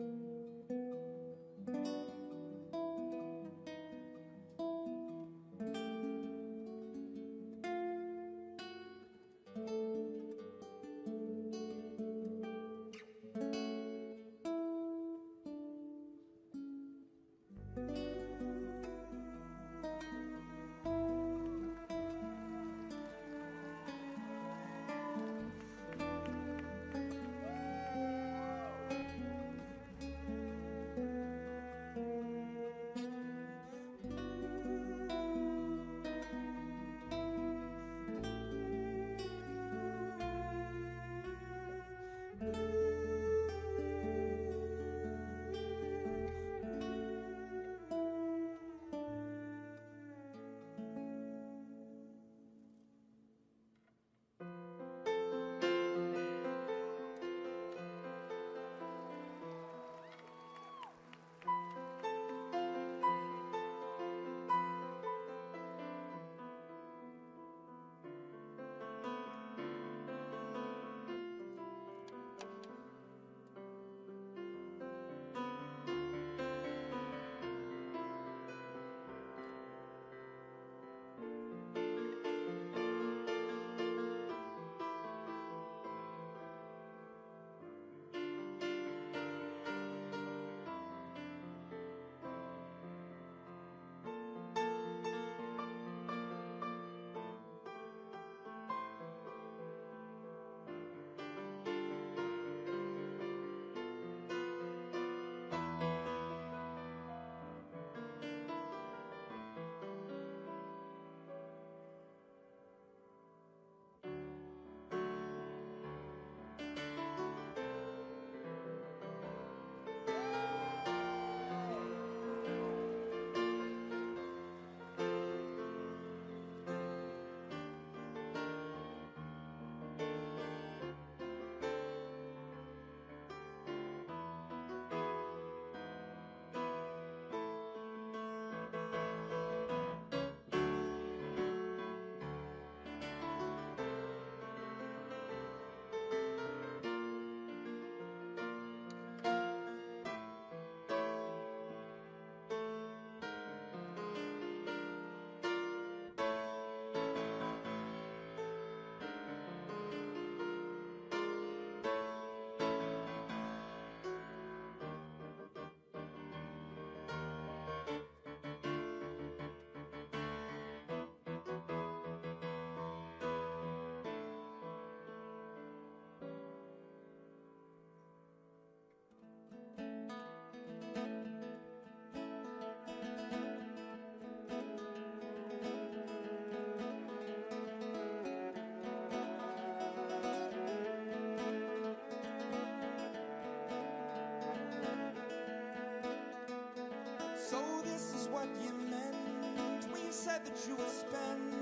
said that you would spend,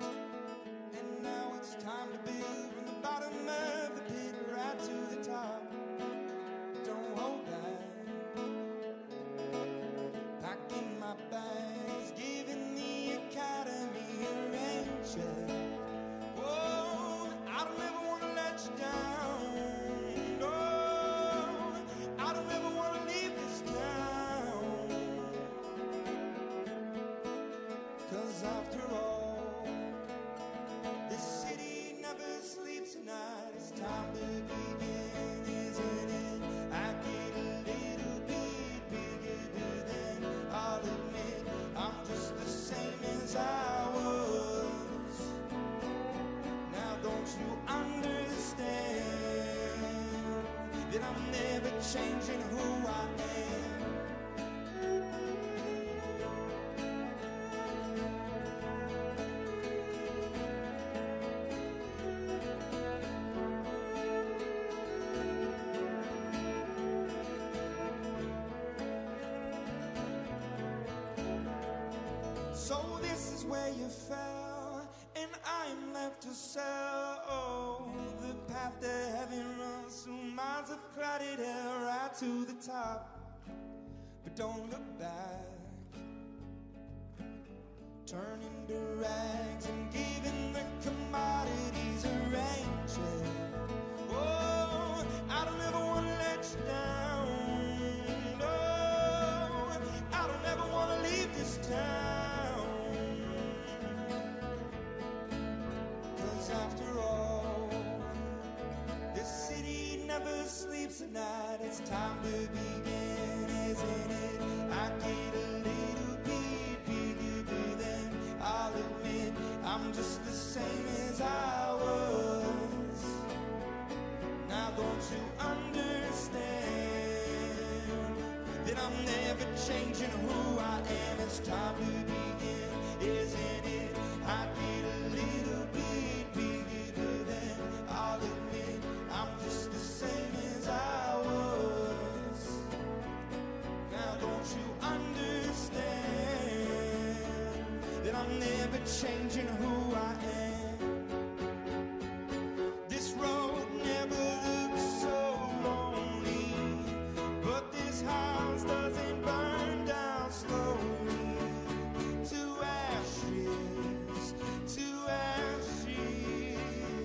and now it's time to build from the bottom of the pit right to the top. Don't hold back, packing my bags, giving the academy a rain check. Oh, I don't ever want to let you down. No, I don't ever want to leave this town, 'cause after all, this city never sleeps at night. It's time to begin, isn't it? I get a little bit bigger than I'll admit. I'm just the same as I was. Now don't you understand that I'm never changing who I am? So this is where you fell, and I'm left to sell. The path to heaven runs through miles of crowded hell right to the top. But don't look back, turning to rags and giving the commodities a rain check. Oh, I don't ever want to let you down. begin, isn't it? I get a little bit bigger, but then I'll admit I'm just the same as I was. Now don't you understand that I'm never changing who I am? It's time to begin, isn't it? I get a little bit bigger, but then I'll admit I'm just the same as I was. Now don't you understand that I'm never changing who I am? This road never looks so lonely, but this house doesn't burn down slowly to ashes, to ashes.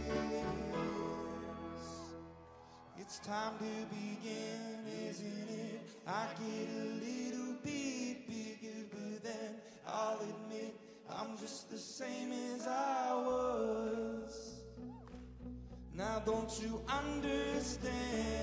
It's time to begin, isn't it? I get a little bit bigger, but then I'll admit I'm just the same as I was. Now don't you understand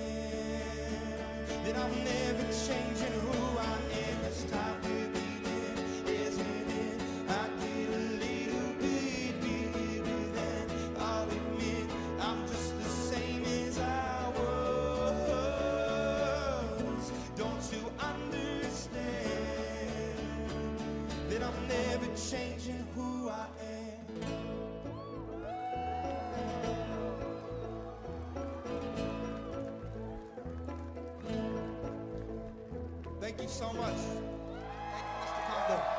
that I'm never changing who I am? It's time to begin, isn't it? I get a little bit bigger, but then I'll admit I'm just the same as I was. Don't you understand that I'm never changing who I am? Thank you so much. Thank you, Mr. Combo.